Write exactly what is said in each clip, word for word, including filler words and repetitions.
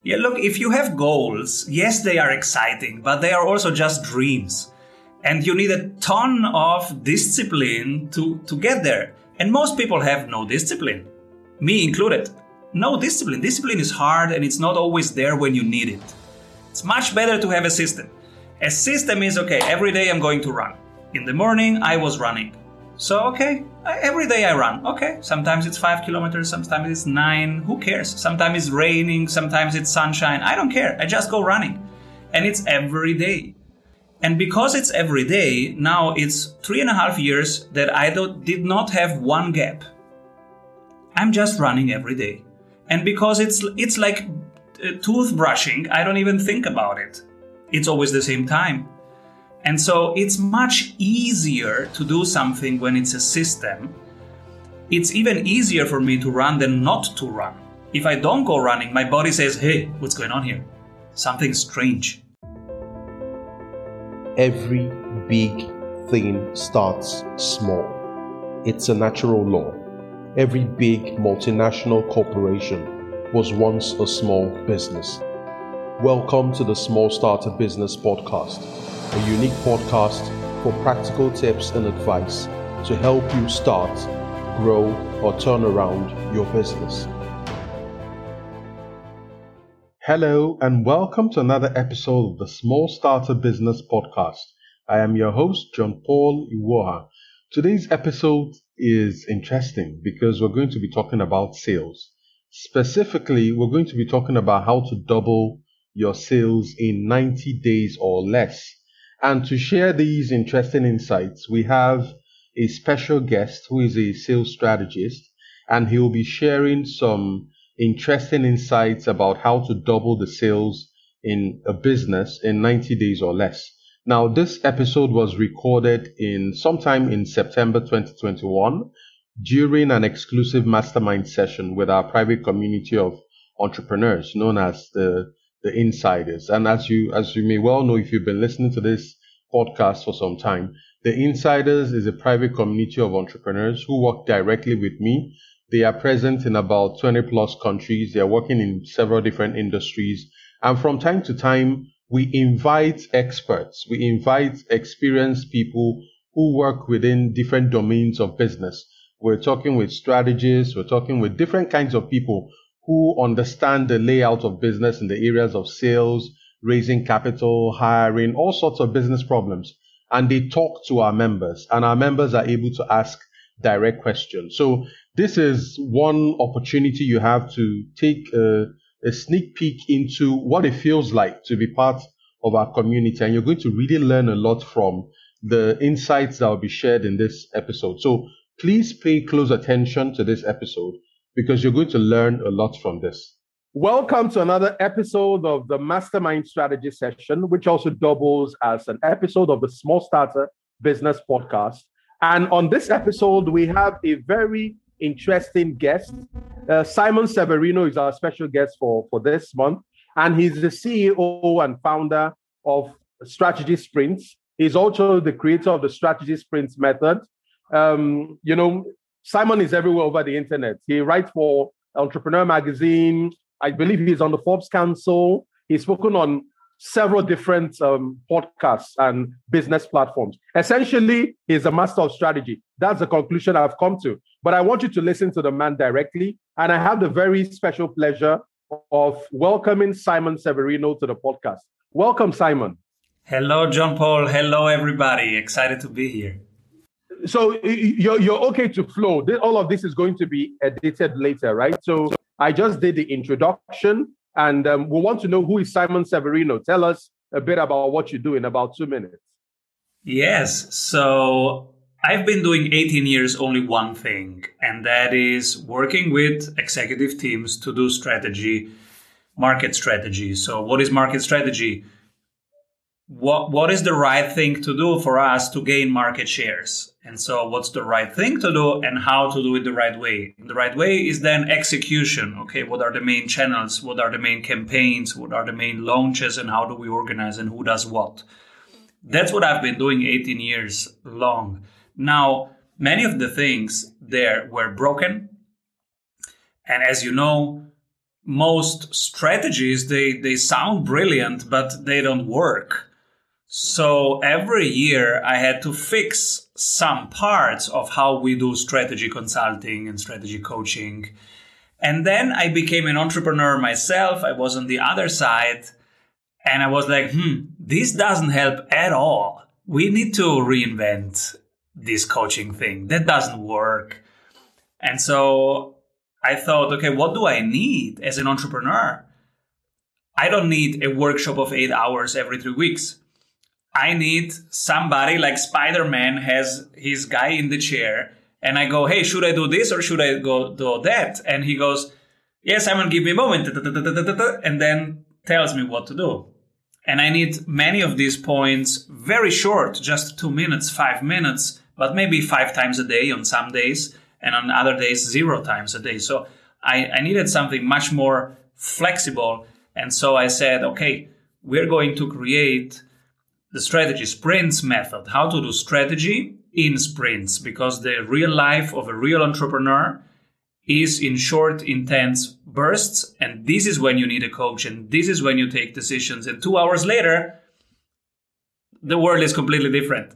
Yeah, look, if you have goals, yes, they are exciting, but they are also just dreams. And you need a ton of discipline to, to get there. And most people have no discipline, me included. No discipline. Discipline is hard and it's not always there when you need it. It's much better to have a system. A system is, okay, every day I'm going to run. In the morning, I was running. So, okay, every day I run. Okay, sometimes it's five kilometers, sometimes it's nine. Who cares? Sometimes it's raining, sometimes it's sunshine. I don't care. I just go running. And it's every day. And because it's every day, now it's three and a half years that I don't, did not have one gap. I'm just running every day. And because it's it's like toothbrushing, I don't even think about it. It's always the same time. And so it's much easier to do something when it's a system. It's even easier for me to run than not to run. If I don't go running, my body says, hey, what's going on here? Something strange. Every big thing starts small. It's a natural law. Every big multinational corporation was once a small business. Welcome to the Small Starter Business Podcast, a unique podcast for practical tips and advice to help you start, grow, or turn around your business. Hello, and welcome to another episode of the Small Starter Business Podcast. I am your host, John Paul Iwoha. Today's episode is interesting because we're going to be talking about sales. Specifically, we're going to be talking about how to double your sales in ninety days or less. And to share these interesting insights, we have a special guest who is a sales strategist, and he will be sharing some interesting insights about how to double the sales in a business in ninety days or less. Now, this episode was recorded in sometime in September twenty twenty-one during an exclusive mastermind session with our private community of entrepreneurs known as the, the Insiders. And as you, as you may well know, if you've been listening to this podcast for some time, the Insiders is a private community of entrepreneurs who work directly with me. They are present in about twenty plus countries. They are working in several different industries. And from time to time, we invite experts. We invite experienced people who work within different domains of business. We're talking with strategists. We're talking with different kinds of people who understand the layout of business in the areas of sales, raising capital, hiring, all sorts of business problems. And they talk to our members, and our members are able to ask direct questions. So this is one opportunity you have to take a, a sneak peek into what it feels like to be part of our community. And you're going to really learn a lot from the insights that will be shared in this episode. So please pay close attention to this episode because you're going to learn a lot from this. Welcome to another episode of the Mastermind Strategy Session, which also doubles as an episode of the Small Starter Business Podcast. And on this episode, we have a very interesting guest. Uh, Simon Severino is our special guest for, for this month. And he's the C E O and founder of Strategy Sprints. He's also the creator of the Strategy Sprints method. Um, you know, Simon is everywhere over the internet. He writes for Entrepreneur Magazine. I believe he's on the Forbes Council. He's spoken on several different um, podcasts and business platforms. Essentially, he's a master of strategy. That's the conclusion I've come to. But I want you to listen to the man directly. And I have the very special pleasure of welcoming Simon Severino to the podcast. Welcome, Simon. Hello, John Paul. Hello, everybody. Excited to be here. So you're, you're okay to flow. All of this is going to be edited later, right? So I just did the introduction. And um, we want to know, who is Simon Severino? Tell us a bit about what you do in about two minutes. Yes. So I've been doing eighteen years only one thing, and that is working with executive teams to do strategy, market strategy. So what is market strategy? What What is the right thing to do for us to gain market shares? And so what's the right thing to do and how to do it the right way? The right way is then execution. Okay, what are the main channels? What are the main campaigns? What are the main launches? And how do we organize and who does what? That's what I've been doing eighteen years long. Now, many of the things there were broken. And as you know, most strategies, they, they sound brilliant, but they don't work. So every year I had to fix some parts of how we do strategy consulting and strategy coaching. And then I became an entrepreneur myself. I was on the other side and I was like, hmm, this doesn't help at all. We need to reinvent this coaching thing. That doesn't work. And so I thought, okay, what do I need as an entrepreneur? I don't need a workshop of eight hours every three weeks. I need somebody like Spider-Man has his guy in the chair and I go, hey, should I do this or should I go do that? And he goes, yes, Simon, give me a moment. And then tells me what to do. And I need many of these points very short, just two minutes, five minutes, but maybe five times a day on some days and on other days, zero times a day. So I, I needed something much more flexible. And so I said, okay, we're going to create the strategy sprints method, how to do strategy in sprints, because the real life of a real entrepreneur is in short, intense bursts. And this is when you need a coach. And this is when you take decisions. And two hours later, the world is completely different.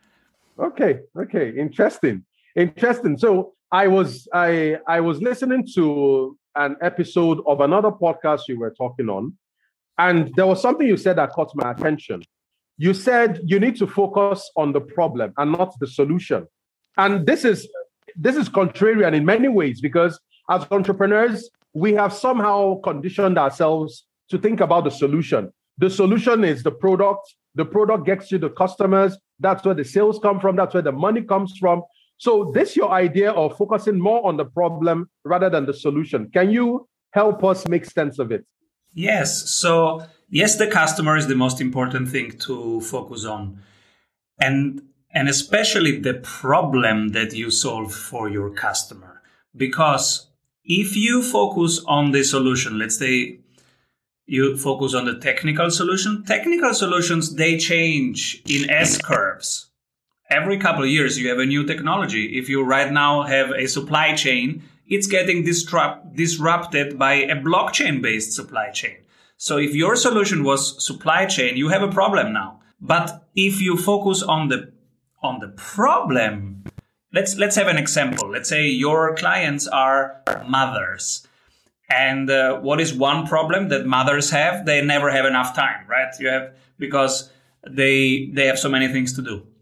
Okay. Okay. Interesting. Interesting. So I was, I, I was listening to an episode of another podcast you were talking on, and there was something you said that caught my attention. You said you need to focus on the problem and not the solution. And this is this is contrarian in many ways, because as entrepreneurs, we have somehow conditioned ourselves to think about the solution. The solution is the product. The product gets you the customers. That's where the sales come from. That's where the money comes from. So this your idea of focusing more on the problem rather than the solution. Can you help us make sense of it? Yes. So yes, the customer is the most important thing to focus on. And, and especially the problem that you solve for your customer. Because if you focus on the solution, let's say you focus on the technical solution, technical solutions, they change in S-curves. Every couple of years, you have a new technology. If you right now have a supply chain, it's getting disrupt, disrupted by a blockchain-based supply chain. So if your solution was supply chain, you have a problem now. But if you focus on the on the problem, let's let's have an example. Let's say your clients are mothers. And uh, what is one problem that mothers have? They never have enough time, right? You have because they they have so many things to do.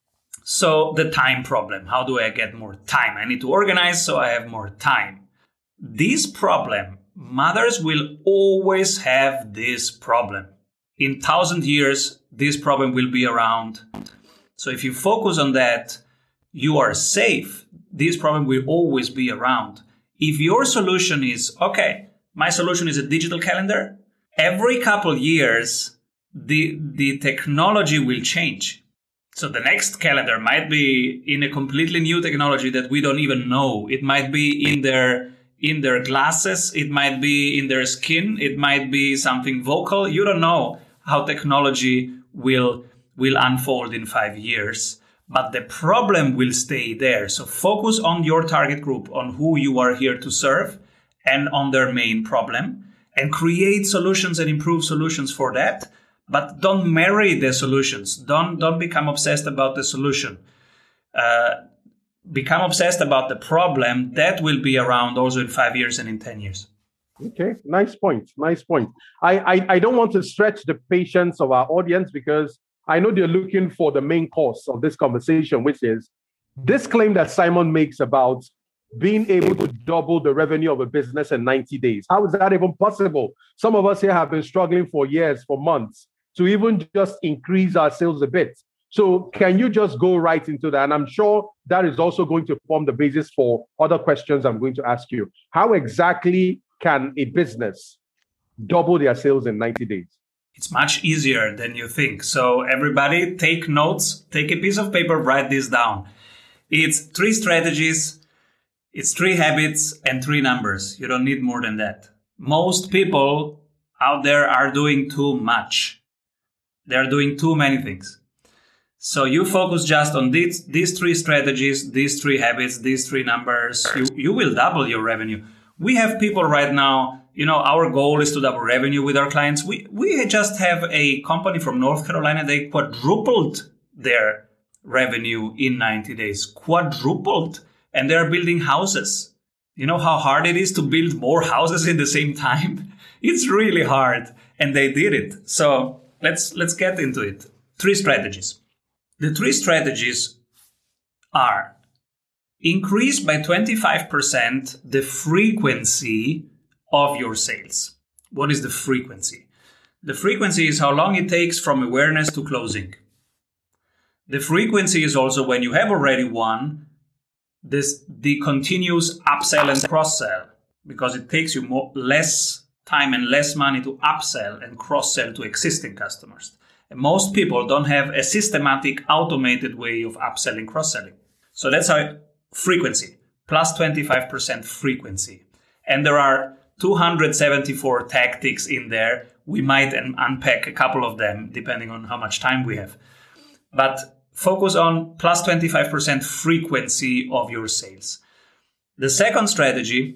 So the time problem. How do I get more time? I need to organize so I have more time. This problem, mothers will always have this problem. In thousand years, this problem will be around. So if you focus on that, you are safe. This problem will always be around. If your solution is, okay, my solution is a digital calendar, every couple years, the, the technology will change. So the next calendar might be in a completely new technology that we don't even know. It might be in their in their glasses. It might be in their skin. It might be something vocal. You don't know how technology will will unfold in five years. But the problem will stay there. So focus on your target group, on who you are here to serve, and on their main problem, and create solutions and improve solutions for that. But don't marry the solutions. Don't don't become obsessed about the solution. Uh, become obsessed about the problem. That will be around also in five years and in ten years. Okay, nice point. Nice point. I, I, I don't want to stretch the patience of our audience because I know they're looking for the main course of this conversation, which is this claim that Simon makes about being able to double the revenue of a business in ninety days. How is that even possible? Some of us here have been struggling for years, for months, to even just increase our sales a bit. So can you just go right into that? And I'm sure that is also going to form the basis for other questions I'm going to ask you. How exactly can a business double their sales in ninety days? It's much easier than you think. So everybody take notes, take a piece of paper, write this down. It's three strategies, it's three habits and three numbers. You don't need more than that. Most people out there are doing too much. They're doing too many things. So you focus just on these, these three strategies, these three habits, these three numbers. You, you will double your revenue. We have people right now you know, our goal is to double revenue with our clients. We we just have a company from North Carolina. They quadrupled their revenue in ninety days, quadrupled, and they're building houses. You know how hard it is to build more houses in the same time? It's really hard, and they did it. So let's let's get into it. Three strategies. The three strategies are: increase by twenty-five percent the frequency of your sales. What is the frequency? The frequency is how long it takes from awareness to closing. The frequency is also when you have already won, this the continuous upsell and cross-sell, because it takes you more, less time and less money to upsell and cross-sell to existing customers. And most people don't have a systematic, automated way of upselling, cross-selling. So that's how frequency, plus twenty-five percent frequency. And there are two hundred seventy-four tactics in there. We might unpack a couple of them depending on how much time we have. But focus on plus twenty-five percent frequency of your sales. The second strategy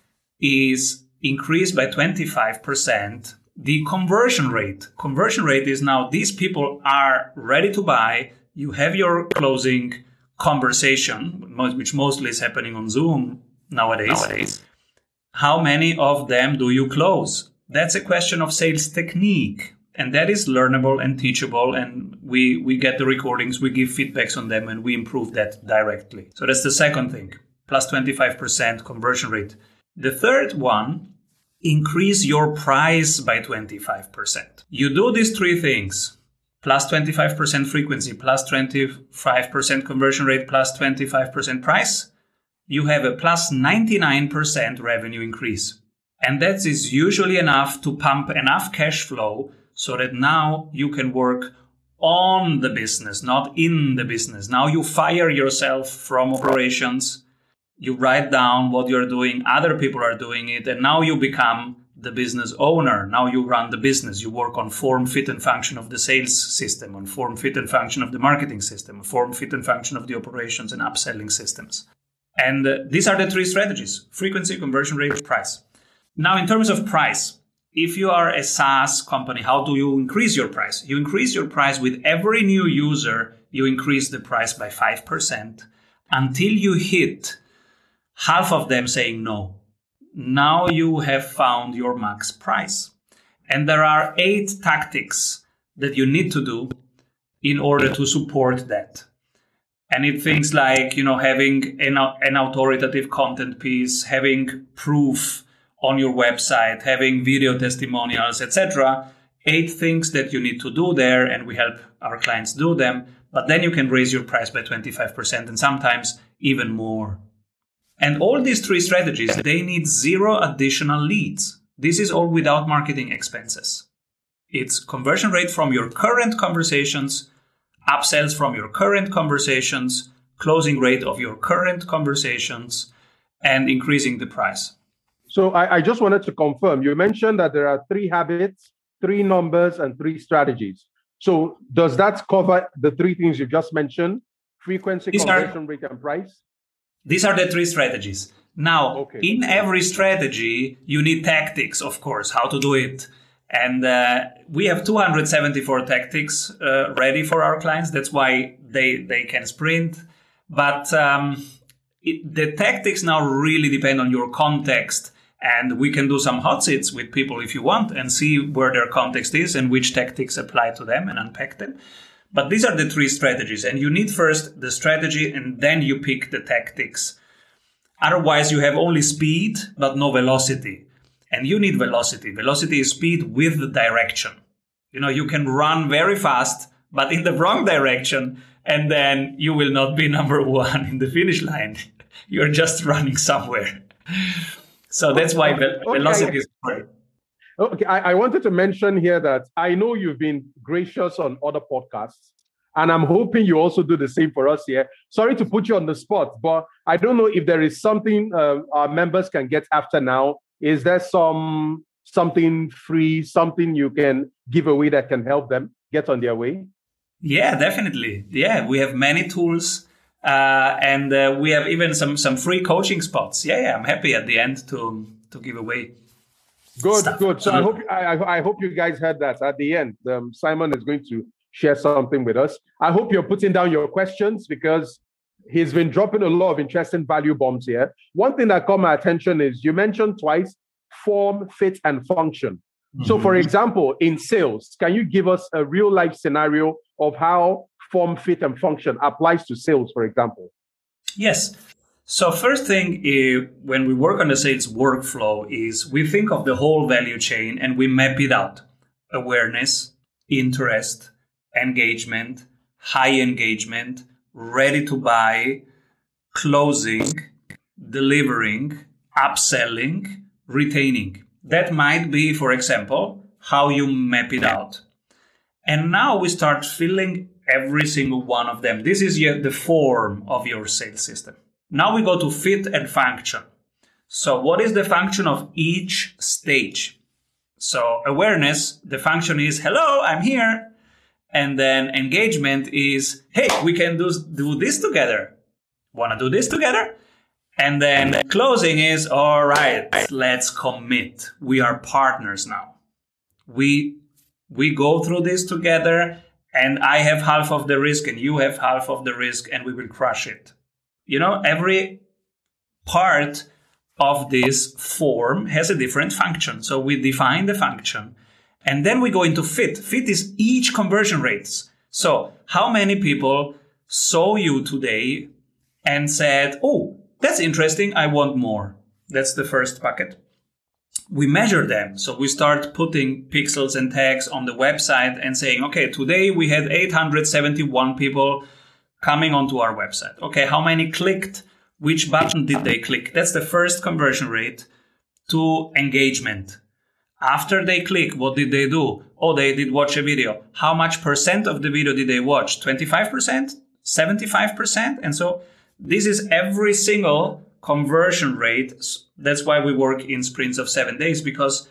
is increase by twenty-five percent the conversion rate. Conversion rate is now these people are ready to buy. You have your closing conversation, which mostly is happening on Zoom nowadays. nowadays. How many of them do you close? That's a question of sales technique. And that is learnable and teachable. And we, we get the recordings, we give feedbacks on them, and we improve that directly. So that's the second thing, plus twenty-five percent conversion rate. The third one, increase your price by twenty-five percent. You do these three things, plus twenty-five percent frequency, plus twenty-five percent conversion rate, plus twenty-five percent price, you have a plus ninety-nine percent revenue increase. And that is usually enough to pump enough cash flow so that now you can work on the business, not in the business. Now you fire yourself from operations. You write down what you're doing. Other people are doing it. And now you become the business owner. Now you run the business. You work on form, fit, and function of the sales system, on form, fit, and function of the marketing system, form, fit, and function of the operations and upselling systems. And uh, these are the three strategies: frequency, conversion rate, price. Now, in terms of price, if you are a SaaS company, how do you increase your price? You increase your price with every new user. You increase the price by five percent until you hit half of them saying no. Now you have found your max price. And there are eight tactics that you need to do in order to support that. And it things like, you know, having an, an authoritative content piece, having proof on your website, having video testimonials, et cetera. Eight things that you need to do there, and we help our clients do them. But then you can raise your price by twenty-five percent and sometimes even more. And all these three strategies, they need zero additional leads. This is all without marketing expenses. It's conversion rate from your current conversations, upsells from your current conversations, closing rate of your current conversations, and increasing the price. So I, I just wanted to confirm, you mentioned that there are three habits, three numbers, and three strategies. So does that cover the three things you just mentioned? Frequency, these conversion are, rate, and price? These are the three strategies. Now, okay. In every strategy, you need tactics, of course, how to do it. And uh, we have two hundred seventy-four tactics uh, ready for our clients. That's why they, they can sprint. But um, it, the tactics now really depend on your context. And we can do some hot seats with people if you want and see where their context is and which tactics apply to them and unpack them. But these are the three strategies. And you need first the strategy and then you pick the tactics. Otherwise, you have only speed, but no velocity. And you need velocity. Velocity is speed with the direction. You know, you can run very fast, but in the wrong direction. And then you will not be number one in the finish line. You're just running somewhere. So that's why ve- velocity okay. is great. Okay, I, I wanted to mention here that I know you've been gracious on other podcasts, and I'm hoping you also do the same for us here. Sorry to put you on the spot, but I don't know if there is something uh, our members can get after now. Is there some something free, something you can give away that can help them get on their way? Yeah, definitely. Yeah, we have many tools. Uh, and uh, we have even some, some free coaching spots. Yeah, yeah, I'm happy at the end to to give away. Good, stuff. good. So I hope I, I hope you guys heard that. At the end, um, Simon is going to share something with us. I hope you're putting down your questions because he's been dropping a lot of interesting value bombs here. One thing that caught my attention is you mentioned twice form, fit, and function. Mm-hmm. So, for example, in sales, can you give us a real life scenario of how form, fit, and function applies to sales, for example? Yes. So first thing is, when we work on the sales workflow is we think of the whole value chain and we map it out. Awareness, interest, engagement, high engagement, ready to buy, closing, delivering, upselling, retaining. That might be, for example, how you map it out. And now we start filling every single one of them. This is the form of your sales system. Now we go to fit and function. So what is the function of each stage? So awareness, the function is, hello, I'm here. And then engagement is, hey, we can do, do this together. Want to do this together? And then closing is, all right, let's commit. We are partners now. We, we go through this together and I have half of the risk and you have half of the risk and we will crush it. You know, every part of this form has a different function. So we define the function and then we go into fit. Fit is each conversion rates. So how many people saw you today and said, oh, that's interesting. I want more. That's the first bucket. We measure them. So we start putting pixels and tags on the website and saying, okay, today we had eight hundred seventy-one people coming onto our website. Okay, how many clicked? Which button did they click? That's the first conversion rate to engagement. After they click, what did they do? Oh, they did watch a video. How much percent of the video did they watch? twenty-five percent? seventy-five percent? And so this is every single conversion rate. That's why we work in sprints of seven days, because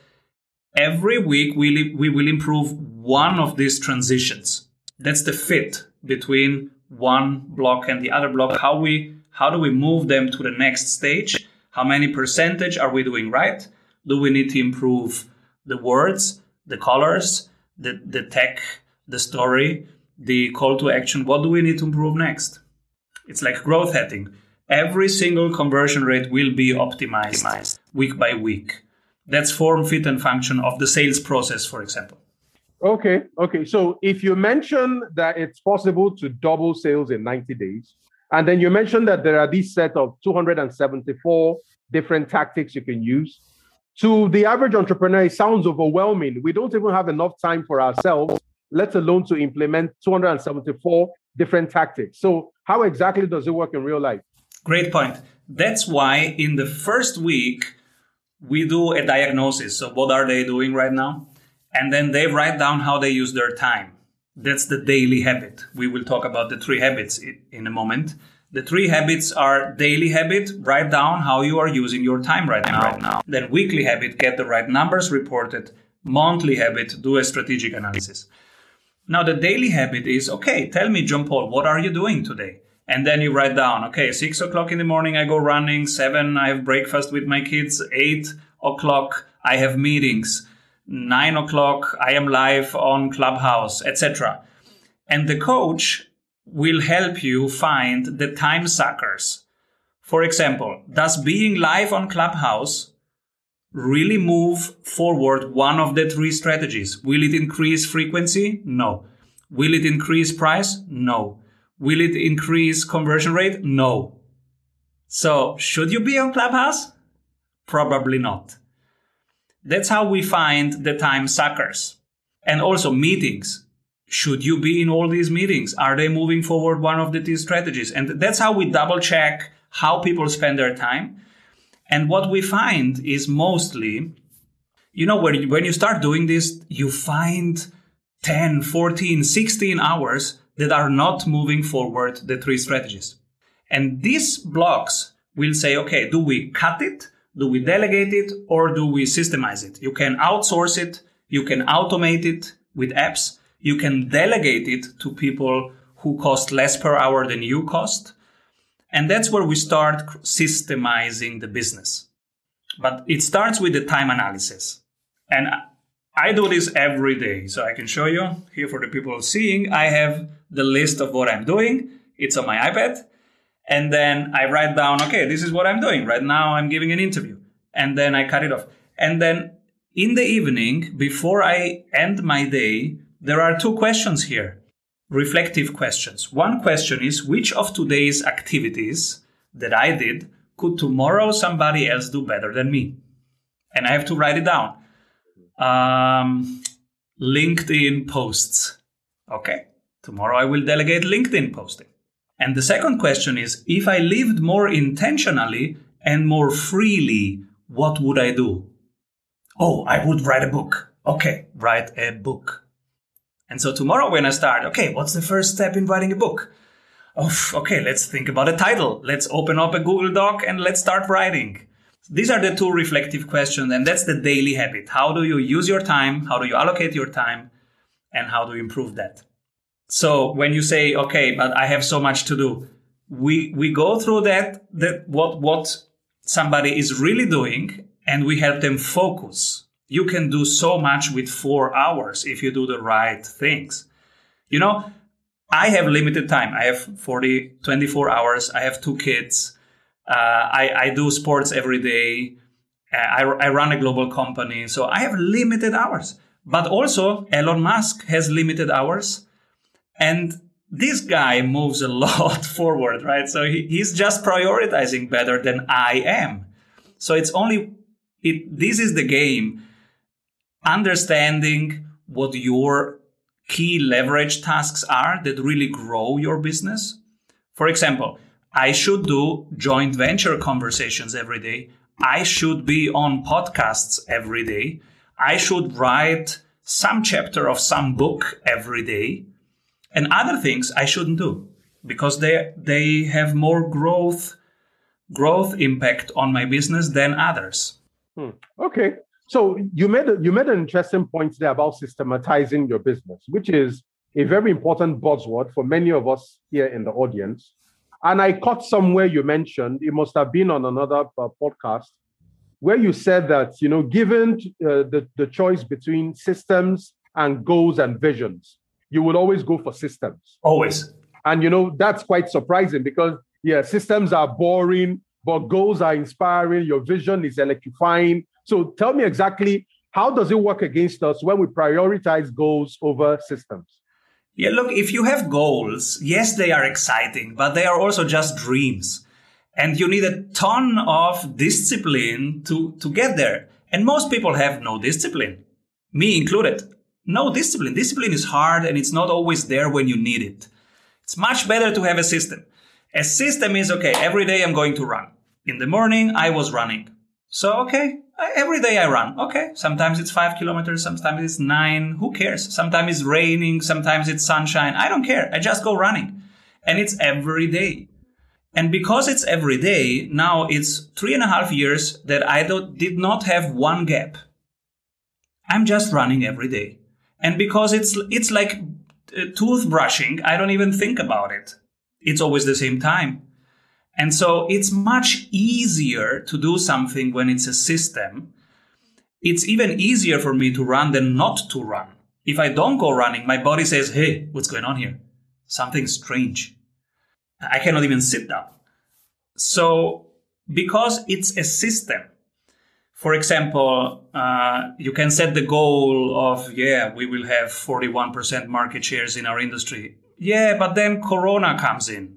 every week we, we will improve one of these transitions. That's the fit between one block and the other block. How we how do we move them to the next stage? How many percentage are we doing right? Do we need to improve the words, the colors, the, the tech, the story, the call to action? What do we need to improve next? It's like growth hacking. Every single conversion rate will be optimized, optimized week by week. That's form, fit, and function of the sales process, for example. Okay, okay. So if you mention that it's possible to double sales in ninety days, and then you mentioned that there are these set of two hundred seventy-four different tactics you can use, to the average entrepreneur, it sounds overwhelming. We don't even have enough time for ourselves, let alone to implement two hundred seventy-four different tactics. So how exactly does it work in real life? Great point. That's why in the first week, we do a diagnosis. So what are they doing right now? And then they write down how they use their time. That's the daily habit. We will talk about the three habits in a moment. The three habits are daily habit, write down how you are using your time right now. Right now. Then weekly habit, get the right numbers reported. Monthly habit, do a strategic analysis. Now the daily habit is, okay, tell me, John Paul, what are you doing today? And then you write down, okay, six o'clock in the morning, I go running. Seven, I have breakfast with my kids. Eight o'clock, I have meetings. Nine o'clock, I am live on Clubhouse, et cetera. And the coach will help you find the time suckers. For example, does being live on Clubhouse really move forward one of the three strategies? Will it increase frequency? No. Will it increase price? No. Will it increase conversion rate? No. So should you be on Clubhouse? Probably not. That's how we find the time suckers. And also meetings. Should you be in all these meetings? Are they moving forward one of the two strategies? And that's how we double check how people spend their time. And what we find is mostly, you know, when you, when you start doing this, you find ten, fourteen, sixteen hours that are not moving forward the three strategies. And these blocks will say, okay, do we cut it? Do we delegate it? Or do we systemize it? You can outsource it. You can automate it with apps. You can delegate it to people who cost less per hour than you cost. And that's where we start systemizing the business. But it starts with the time analysis. And I do this every day. So I can show you here for the people seeing. I have the list of what I'm doing. It's on my iPad. And then I write down, okay, this is what I'm doing. Right now I'm giving an interview. And then I cut it off. And then in the evening, before I end my day, there are two questions here, reflective questions. One question is, which of today's activities that I did could tomorrow somebody else do better than me? And I have to write it down. Um, LinkedIn posts. Okay, tomorrow I will delegate LinkedIn posting. And the second question is, if I lived more intentionally and more freely, what would I do? Oh, I would write a book. Okay, write a book. And so tomorrow when I start, okay, what's the first step in writing a book? Oh, okay, let's think about a title. Let's open up a Google Doc and let's start writing. These are the two reflective questions, and that's the daily habit. How do you use your time? How do you allocate your time? And how do you improve that? So when you say, okay, but I have so much to do, we we go through that, that what what somebody is really doing, and we help them focus. You can do so much with four hours if you do the right things. You know, I have limited time. I have forty, twenty-four hours. I have two kids. Uh, I, I do sports every day. I, I run a global company. So I have limited hours. But also Elon Musk has limited hours. And this guy moves a lot forward, right? So he, he's just prioritizing better than I am. So it's only, it, this is the game. Understanding what your key leverage tasks are that really grow your business. For example, I should do joint venture conversations every day. I should be on podcasts every day. I should write some chapter of some book every day. And other things I shouldn't do because they they have more growth growth impact on my business than others. Hmm. Okay. So you made a, you made an interesting point there about systematizing your business, which is a very important buzzword for many of us here in the audience. And I caught somewhere you mentioned, it must have been on another uh, podcast, where you said that, you know, given uh, the, the choice between systems and goals and visions, you will always go for systems. Always. And, you know, that's quite surprising because, yeah, systems are boring, but goals are inspiring. Your vision is electrifying. So tell me exactly, how does it work against us when we prioritize goals over systems? Yeah, look, if you have goals, yes, they are exciting, but they are also just dreams. And you need a ton of discipline to, to get there. And most people have no discipline, me included. No discipline. Discipline is hard and it's not always there when you need it. It's much better to have a system. A system is, okay, every day I'm going to run. In the morning, I was running. So, okay, every day I run. Okay, sometimes it's five kilometers, sometimes it's nine. Who cares? Sometimes it's raining, sometimes it's sunshine. I don't care. I just go running. And it's every day. And because it's every day, now it's three and a half years that I don't, did not have one gap. I'm just running every day. And because it's it's like toothbrushing, I don't even think about it. It's always the same time. And so it's much easier to do something when it's a system. It's even easier for me to run than not to run. If I don't go running, my body says, hey, what's going on here? Something strange. I cannot even sit down. So because it's a system, for example, uh, you can set the goal of, yeah, we will have forty-one percent market shares in our industry. Yeah, but then Corona comes in.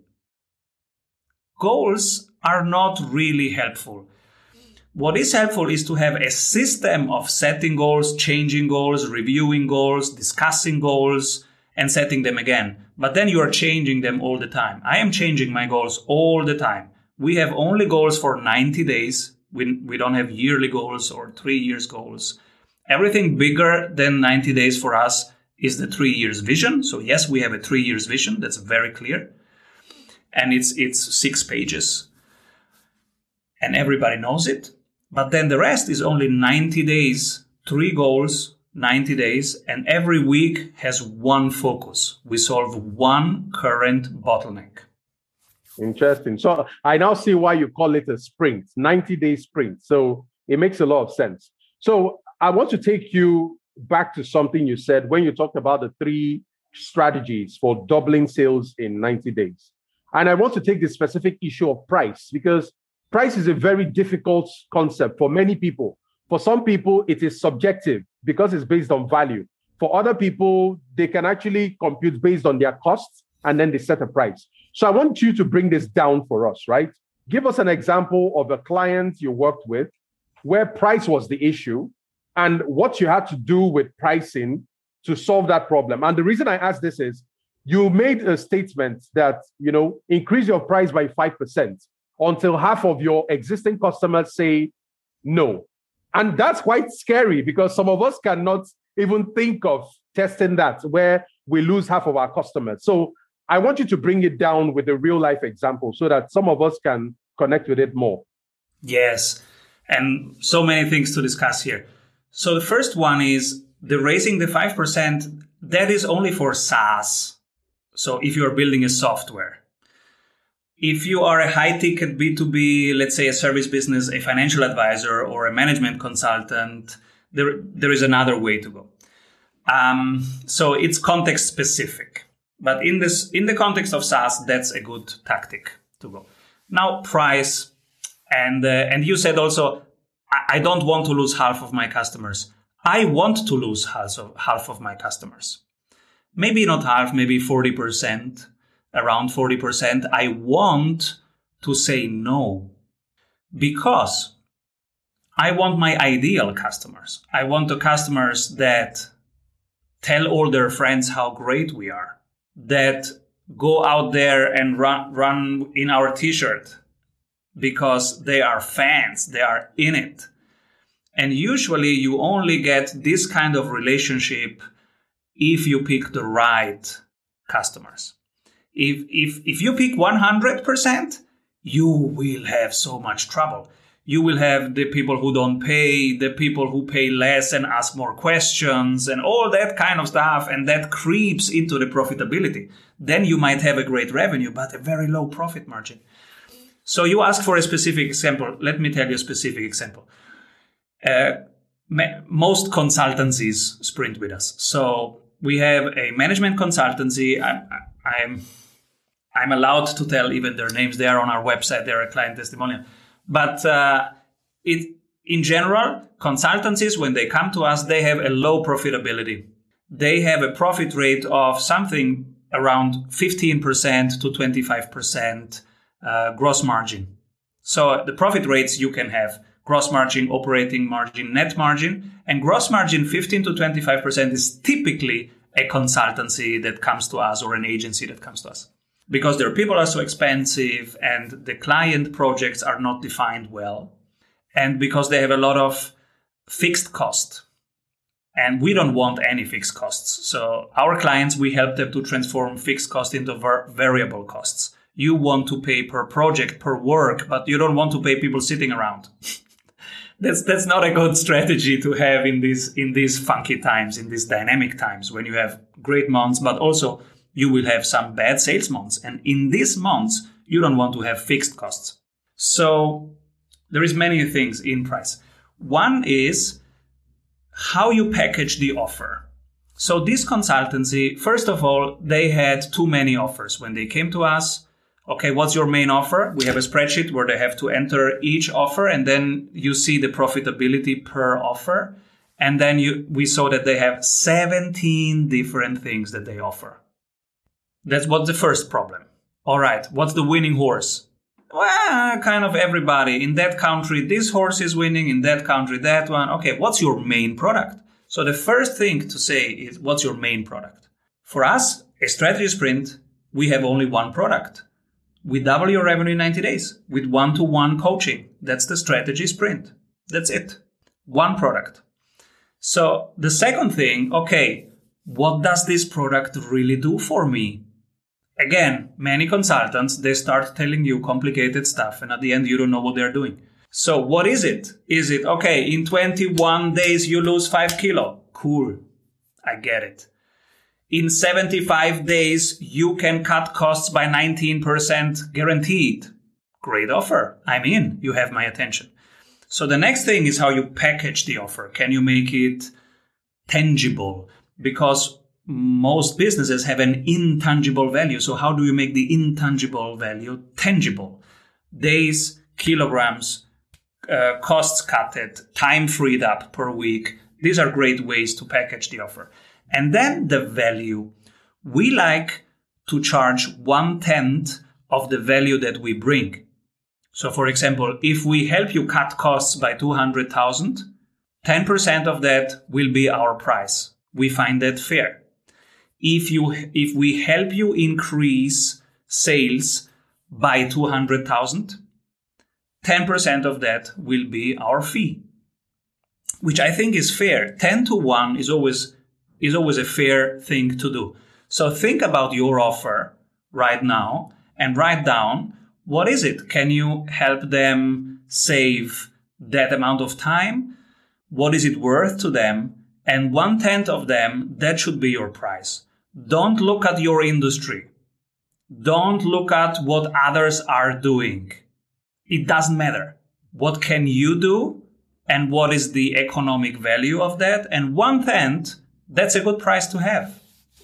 Goals are not really helpful. What is helpful is to have a system of setting goals, changing goals, reviewing goals, discussing goals, and setting them again. But then you are changing them all the time. I am changing my goals all the time. We have only goals for ninety days. We, we don't have yearly goals or three years goals. Everything bigger than ninety days for us is the three years vision. So yes, we have a three years vision. That's very clear. And it's it's six pages. And everybody knows it. But then the rest is only ninety days, three goals, ninety days, and every week has one focus. We solve one current bottleneck. Interesting. So I now see why you call it a sprint, ninety-day sprint. So it makes a lot of sense. So I want to take you back to something you said when you talked about the three strategies for doubling sales in ninety days. And I want to take the specific issue of price, because price is a very difficult concept for many people. For some people, it is subjective because it's based on value. For other people, they can actually compute based on their costs and then they set a price. So I want you to bring this down for us, right? Give us an example of a client you worked with where price was the issue and what you had to do with pricing to solve that problem. And the reason I ask this is you made a statement that, you know, increase your price by five percent until half of your existing customers say no. And that's quite scary because some of us cannot even think of testing that where we lose half of our customers. So I want you to bring it down with a real life example so that some of us can connect with it more. Yes. And so many things to discuss here. So the first one is the raising the five percent, that is only for SaaS. So if you are building a software. If you are a high-ticket B two B, let's say a service business, a financial advisor, or a management consultant, there, there is another way to go. Um, so it's context-specific. But in this, in the context of SaaS, that's a good tactic to go. Now, price. And, uh, and you said also, I, I don't want to lose half of my customers. I want to lose half of, half of my customers. Maybe not half, maybe forty percent, around forty percent. I want to say no because I want my ideal customers. I want the customers that tell all their friends how great we are, that go out there and run, run in our t-shirt because they are fans, they are in it. And usually you only get this kind of relationship if you pick the right customers. If if if you pick one hundred percent, you will have so much trouble. You will have the people who don't pay, the people who pay less and ask more questions and all that kind of stuff. And that creeps into the profitability. Then you might have a great revenue, but a very low profit margin. So you ask for a specific example. Let me tell you a specific example. Uh, most consultancies sprint with us. So we have a management consultancy. I, I, I'm I'm allowed to tell even their names. They are on our website. They're a client testimonial. But uh, it in general, consultancies, when they come to us, they have a low profitability. They have a profit rate of something around fifteen percent to twenty-five percent uh, gross margin. So the profit rates you can have gross margin, operating margin, net margin, and gross margin fifteen to twenty-five percent is typically a consultancy that comes to us or an agency that comes to us. Because their people are so expensive and the client projects are not defined well. And because they have a lot of fixed cost. And we don't want any fixed costs. So our clients, we help them to transform fixed cost into var- variable costs. You want to pay per project, per work, but you don't want to pay people sitting around. That's that's not a good strategy to have in these in these funky times, in these dynamic times when you have great months, but also you will have some bad sales months. And in these months, you don't want to have fixed costs. So there is many things in price. One is how you package the offer. So this consultancy, first of all, they had too many offers when they came to us. Okay, what's your main offer? We have a spreadsheet where they have to enter each offer, and then you see the profitability per offer. And then you, we saw that they have seventeen different things that they offer. That's what's the first problem. All right, what's the winning horse? Well, kind of everybody. In that country, this horse is winning. In that country, that one. Okay, what's your main product? So the first thing to say is, what's your main product? For us, a strategy sprint, we have only one product. We double your revenue in ninety days with one-to-one coaching. That's the strategy sprint. That's it. One product. So the second thing, okay, what does this product really do for me? Again, many consultants, they start telling you complicated stuff and at the end you don't know what they're doing. So what is it? Is it, okay, in twenty-one days you lose five kilo? Cool. I get it. In seventy-five days, you can cut costs by nineteen percent guaranteed. Great offer. I'm in. You have my attention. So the next thing is how you package the offer. Can you make it tangible? Because most businesses have an intangible value. So how do you make the intangible value tangible? Days, kilograms, uh, costs cut, time freed up per week. These are great ways to package the offer. And then the value. We like to charge one-tenth of the value that we bring. So, for example, if we help you cut costs by two hundred thousand, ten percent of that will be our price. We find that fair. If you, if we help you increase sales by two hundred thousand, ten percent of that will be our fee, which I think is fair. ten to one is always, is always a fair thing to do. So think about your offer right now and write down, what is it? Can you help them save that amount of time? What is it worth to them? And one tenth of them, that should be your price. Don't look at your industry. Don't look at what others are doing. It doesn't matter. What can you do? And what is the economic value of that? And one tenth, that's a good price to have.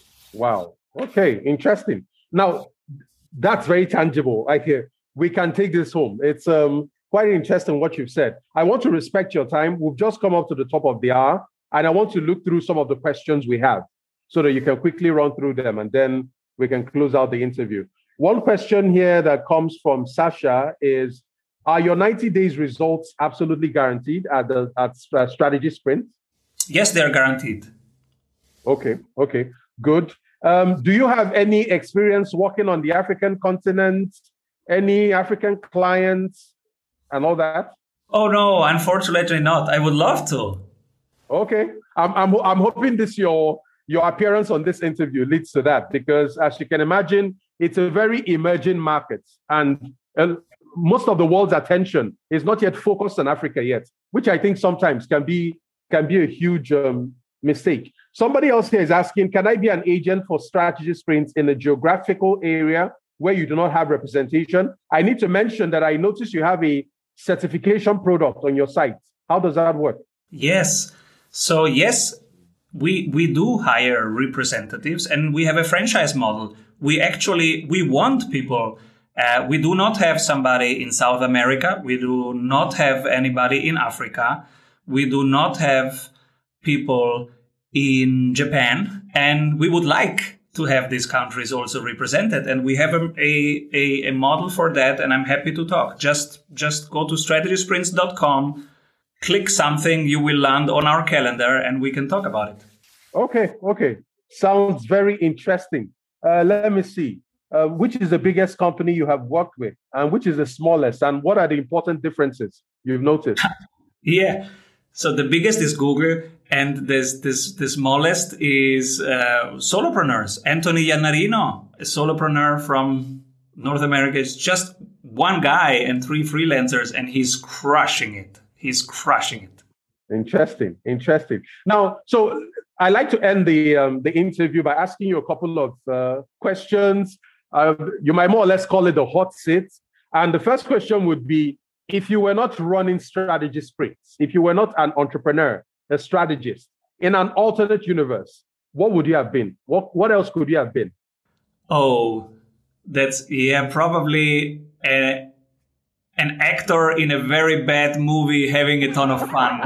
Wow. Okay. Interesting. Now, that's very tangible. Like, uh, we can take this home. It's um, quite interesting what you've said. I want to respect your time. We've just come up to the top of the hour, and I want to look through some of the questions we have so that you can quickly run through them, and then we can close out the interview. One question here that comes from Sasha is, are your ninety days results absolutely guaranteed at the at uh, Strategy Sprint? Yes, they're guaranteed. Okay. Okay. Good. Um, do you have any experience working on the African continent, any African clients and all that? Oh, no, unfortunately not. I would love to. Okay. I'm, I'm, I'm hoping this your, your appearance on this interview leads to that, because as you can imagine, it's a very emerging market, and uh, most of the world's attention is not yet focused on Africa yet, which I think sometimes can be, can be a huge um, mistake. Somebody else here is asking, can I be an agent for Strategy Sprints in a geographical area where you do not have representation? I need to mention that I noticed you have a certification product on your site. How does that work? Yes. So yes, we we do hire representatives, and we have a franchise model. We actually, we want people. Uh, we do not have somebody in South America. We do not have anybody in Africa. We do not have people in Japan, and we would like to have these countries also represented, and we have a, a, a model for that, and I'm happy to talk. Just just go to strategy sprints dot com, click something, you will land on our calendar, and we can talk about it. Okay, okay. Sounds very interesting. Uh, let me see. Uh, which is the biggest company you have worked with, and which is the smallest, and what are the important differences you've noticed? Yeah. So the biggest is Google, and this this the smallest is uh, solopreneurs. Anthony Iannarino, a solopreneur from North America, is just one guy and three freelancers, and he's crushing it. He's crushing it. Interesting, interesting. Now, so I like to end the um, the interview by asking you a couple of uh, questions. Uh, you might more or less call it the hot seat. And the first question would be, if you were not running Strategy Sprints, if you were not an entrepreneur, a strategist, in an alternate universe, what would you have been? What what else could you have been? Oh, that's, yeah, probably a, an actor in a very bad movie having a ton of fun.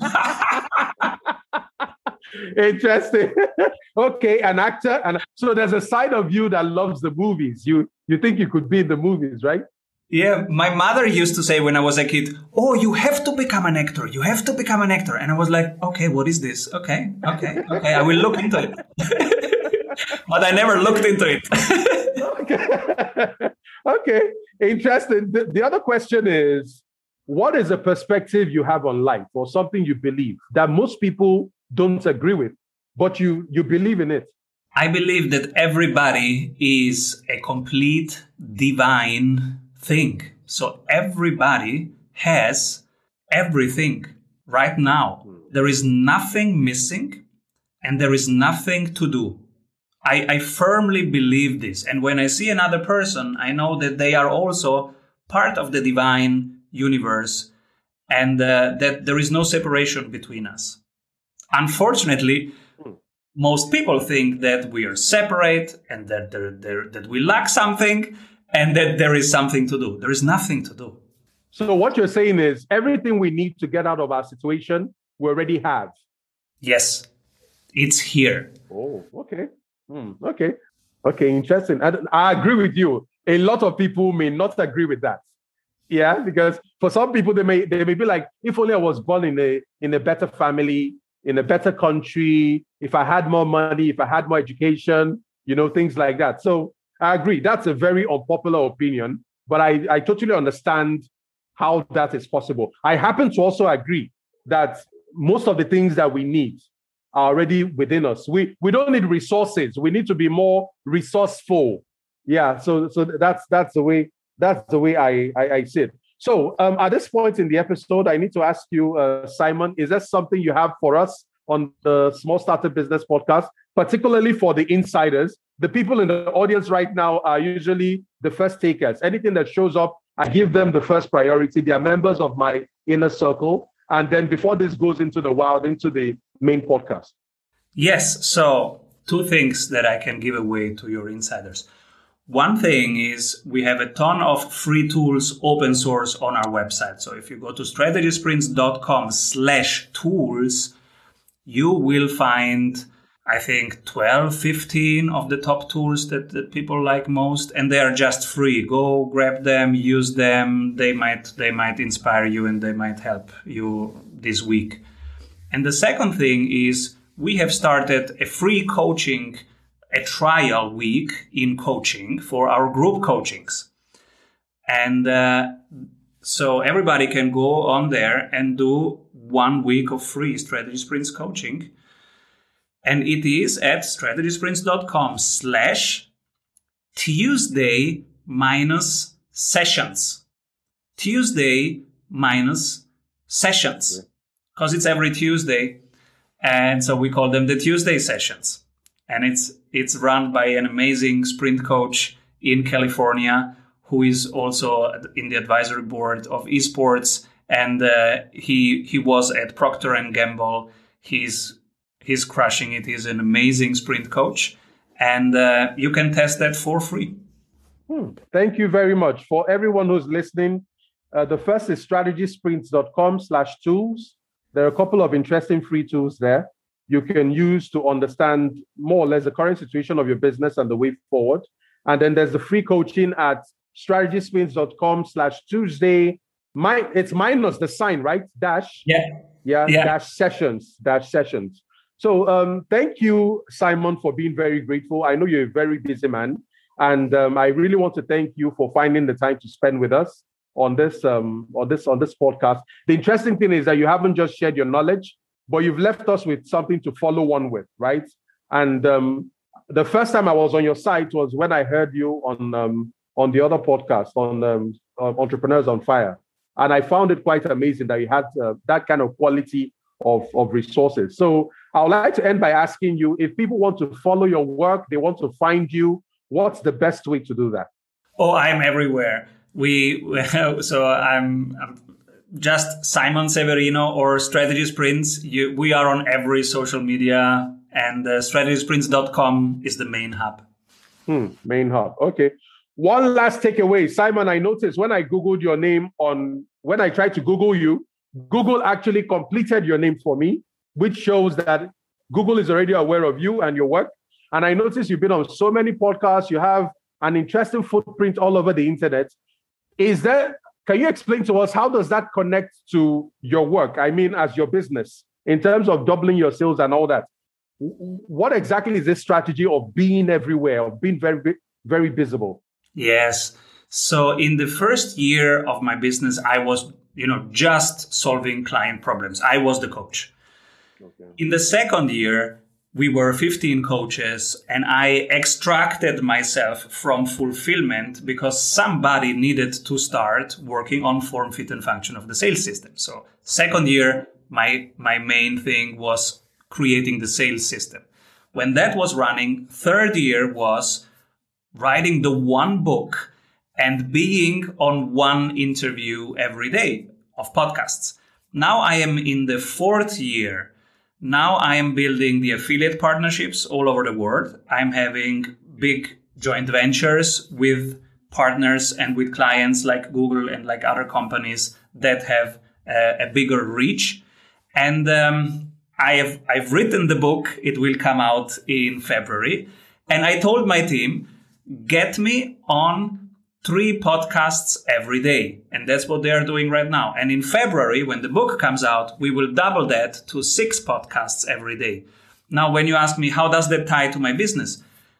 Interesting. Okay, an actor. And so there's a side of you that loves the movies. You you think you could be in the movies, right? Yeah, my mother used to say when I was a kid, oh, you have to become an actor. You have to become an actor. And I was like, okay, what is this? Okay, okay, okay, I will look into it. But I never looked into it. Okay. Okay, interesting. The, the other question is, what is a perspective you have on life, or something you believe that most people don't agree with, but you you believe in it? I believe that everybody is a complete divine thing. So everybody has everything right now. There is nothing missing, and there is nothing to do. I, I firmly believe this. And when I see another person, I know that they are also part of the divine universe. and uh, that there is no separation between us. Unfortunately, most people think that we are separate and that there, there, that we lack something and that there is something to do. There is nothing to do. So what you're saying is everything we need to get out of our situation, we already have. Yes, it's here. Oh, okay. Hmm, okay. Okay, interesting. I, I agree with you. A lot of people may not agree with that. Yeah, because for some people, they may they may be like, if only I was born in a in a better family, in a better country, if I had more money, if I had more education, you know, things like that. So I agree. That's a very unpopular opinion, but I, I totally understand how that is possible. I happen to also agree that most of the things that we need are already within us. We we don't need resources. We need to be more resourceful. Yeah. So so that's that's the way that's the way I I, I see it. So um, at this point in the episode, I need to ask you, uh, Simon, is there something you have for us on the Small Starter Business Podcast, particularly for the insiders? The people in the audience right now are usually the first takers. Anything that shows up, I give them the first priority. They are members of my inner circle. And then before this goes into the wild, into the main podcast. Yes. So two things that I can give away to your insiders. One thing is we have a ton of free tools open source on our website. So if you go to strategysprints.com slash tools, you will find, I think, twelve, fifteen of the top tools that, that people like most, and they are just free. Go grab them, use them. They might, they might inspire you and they might help you this week. And the second thing is we have started a free coaching a trial week in coaching for our group coachings. And uh, so everybody can go on there and do one week of free Strategy Sprints coaching. And it is at strategysprints.com slash Tuesday minus sessions. Tuesday minus sessions. Because it's every Tuesday. And so we call them the Tuesday sessions. And it's it's run by an amazing sprint coach in California who is also in the advisory board of esports. And uh, he he was at Procter and Gamble. He's he's crushing it. He's an amazing sprint coach. And uh, you can test that for free. Hmm. Thank you very much. For everyone who's listening, uh, the first is strategysprints.com slash tools. There are a couple of interesting free tools there you can use to understand more or less the current situation of your business and the way forward. And then there's the free coaching at strategysprints.com slash Tuesday. My, it's minus the sign, right? Dash. Yeah. Yeah. yeah. Dash sessions. Dash sessions. So um, thank you, Simon, for being very grateful. I know you're a very busy man. And um, I really want to thank you for finding the time to spend with us on this, um, on this, on this podcast. The interesting thing is that you haven't just shared your knowledge, but you've left us with something to follow on with, right? And um, the first time I was on your site was when I heard you on um, on the other podcast, on um, Entrepreneurs on Fire. And I found it quite amazing that you had uh, that kind of quality of, of resources. So I would like to end by asking you, if people want to follow your work, they want to find you, what's the best way to do that? Oh, I'm everywhere. We So I'm... I'm just Simon Severino or Strategy Sprints. You, we are on every social media, and uh, strategy sprints dot com is the main hub. Hmm, main hub. Okay. One last takeaway. Simon, I noticed when I Googled your name on, when I tried to Google you, Google actually completed your name for me, which shows that Google is already aware of you and your work. And I noticed you've been on so many podcasts. You have an interesting footprint all over the internet. Is there... Can you explain to us, how does that connect to your work? I mean, as your business, in terms of doubling your sales and all that. What exactly is this strategy of being everywhere, of being very, very visible? Yes. So in the first year of my business, I was, you know, just solving client problems. I was the coach. Okay. In the second year, we were fifteen coaches, and I extracted myself from fulfillment because somebody needed to start working on form, fit, and function of the sales system. So second year, my, my main thing was creating the sales system. When that was running, third year was writing the one book and being on one interview every day of podcasts. Now I am in the fourth year. Now I am building the affiliate partnerships all over the world. I'm having big joint ventures with partners and with clients like Google and like other companies that have a, a bigger reach. And um, I have I've written the book. It will come out in February. And I told my team, get me on three podcasts every day. And that's what they are doing right now. And in February, when the book comes out, we will double that to six podcasts every day. Now, when you ask me, how does that tie to my business?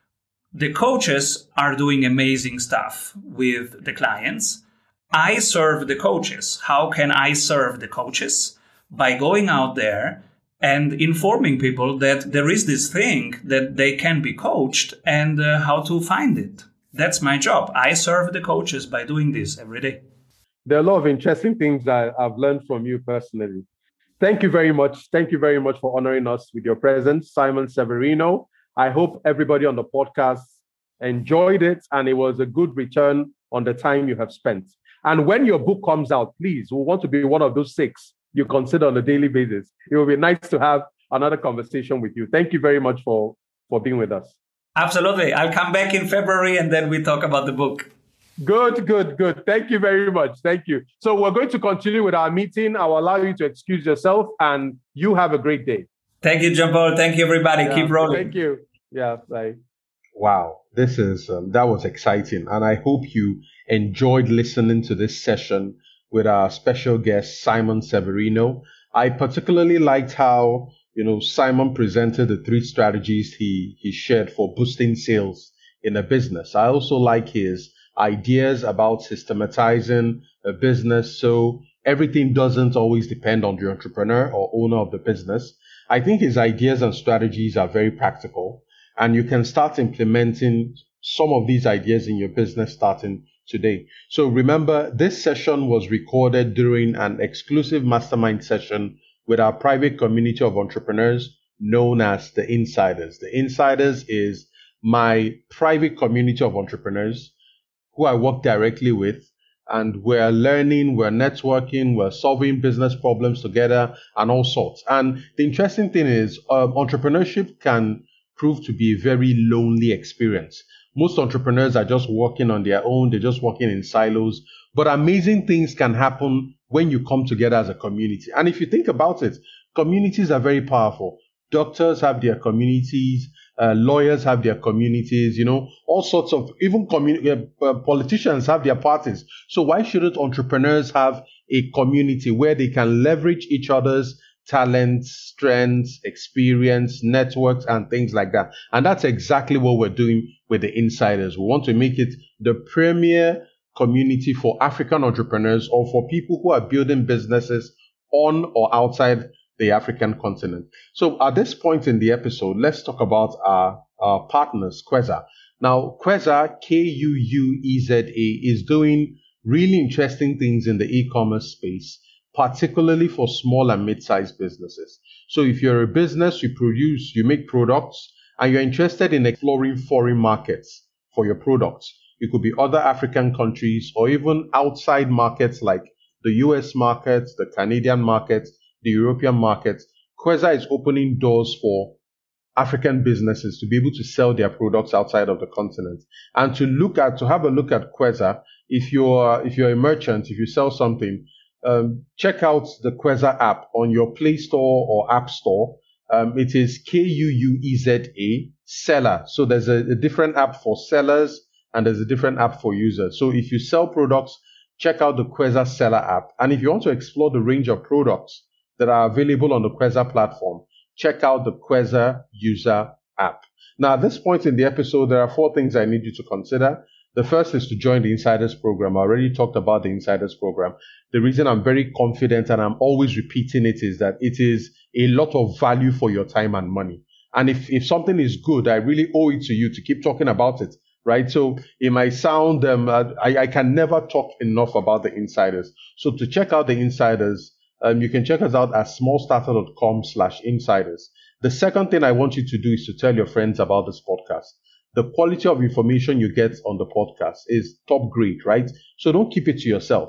The coaches are doing amazing stuff with the clients. I serve the coaches. How can I serve the coaches? By going out there and informing people that there is this thing that they can be coached and uh, how to find it. That's my job. I serve the coaches by doing this every day. There are a lot of interesting things that I've learned from you personally. Thank you very much. Thank you very much for honoring us with your presence, Simon Severino. I hope everybody on the podcast enjoyed it and it was a good return on the time you have spent. And when your book comes out, please, we want to be one of those six you consider on a daily basis. It will be nice to have another conversation with you. Thank you very much for, for being with us. Absolutely. I'll come back in February and then we talk about the book. Good, good, good. Thank you very much. Thank you. So we're going to continue with our meeting. I will allow you to excuse yourself and you have a great day. Thank you, John Paul. Thank you, everybody. Yeah, keep rolling. Thank you. Yeah, bye. Wow, this is um, that was exciting. And I hope you enjoyed listening to this session with our special guest, Simon Severino. I particularly liked how You know, Simon presented the three strategies he, he shared for boosting sales in a business. I also like his ideas about systematizing a business so everything doesn't always depend on the entrepreneur or owner of the business. I think his ideas and strategies are very practical, and you can start implementing some of these ideas in your business starting today. So remember, this session was recorded during an exclusive mastermind session with our private community of entrepreneurs known as the Insiders. The Insiders is my private community of entrepreneurs who I work directly with, and we're learning, we're networking, we're solving business problems together and all sorts. And the interesting thing is um, entrepreneurship can prove to be a very lonely experience. Most entrepreneurs are just working on their own, they're just working in silos, but amazing things can happen when you come together as a community. And if you think about it, communities are very powerful. Doctors have their communities, uh, lawyers have their communities, you know, all sorts of, even commun- uh, politicians have their parties. So why shouldn't entrepreneurs have a community where they can leverage each other's talents, strengths, experience, networks, and things like that? And that's exactly what we're doing with the Insiders. We want to make it the premier community for African entrepreneurs or for people who are building businesses on or outside the African continent. So at this point in the episode, let's talk about our, our partners, Queza. Now, Queza, K U U E Z A, is doing really interesting things in the e-commerce space, particularly for small and mid-sized businesses. So if you're a business, you produce, you make products, and you're interested in exploring foreign markets for your products, it could be other African countries or even outside markets like the U S market, the Canadian market, the European market. Queza is opening doors for African businesses to be able to sell their products outside of the continent. And to look at, to have a look at Queza, if you're, if you're a merchant, if you sell something, um, check out the Queza app on your Play Store or App Store. Um, it is K U U E Z A, seller. So there's a, a different app for sellers and there's a different app for users. So if you sell products, check out the Queza seller app. And if you want to explore the range of products that are available on the Queza platform, check out the Queza user app. Now, at this point in the episode, there are four things I need you to consider. The first is to join the Insiders program. I already talked about the Insiders program. The reason I'm very confident and I'm always repeating it is that it is a lot of value for your time and money. And if, if something is good, I really owe it to you to keep talking about it. Right. So it might sound, um, I, I can never talk enough about the Insiders. So to check out the Insiders, um, you can check us out at smallstarter.com slash insiders. The second thing I want you to do is to tell your friends about this podcast. The quality of information you get on the podcast is top grade, right? So don't keep it to yourself.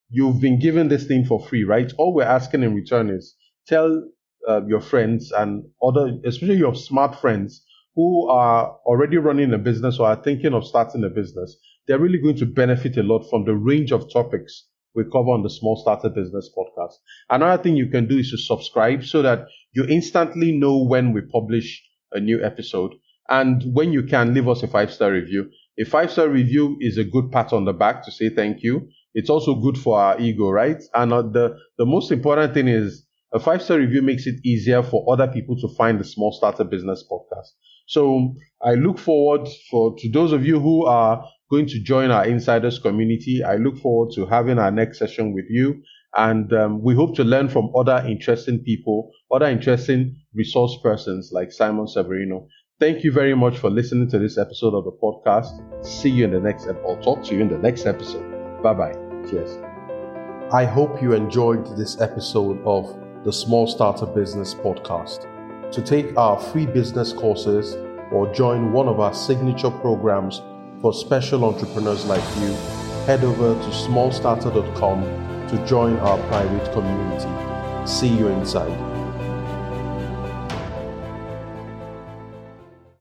you've been given this thing for free, right? All we're asking in return is tell uh, your friends and other, especially your smart friends who are already running a business or are thinking of starting a business. They're really going to benefit a lot from the range of topics we cover on the Small Starter Business Podcast. Another thing you can do is to subscribe so that you instantly know when we publish a new episode. And when you can, leave us a five-star review. A five-star review is a good pat on the back to say thank you. It's also good for our ego, right? And uh, the, the most important thing is a five-star review makes it easier for other people to find the Small Starter Business Podcast. So I look forward for to those of you who are going to join our insiders community. I look forward to having our next session with you. And um, we hope to learn from other interesting people, other interesting resource persons like Simon Severino. Thank you very much for listening to this episode of the podcast. See you in the next episode. I'll talk to you in the next episode. Bye-bye. Cheers. I hope you enjoyed this episode of the Small Starter Business Podcast. To take our free business courses or join one of our signature programs for special entrepreneurs like you, head over to small starter dot com to join our private community. See you inside.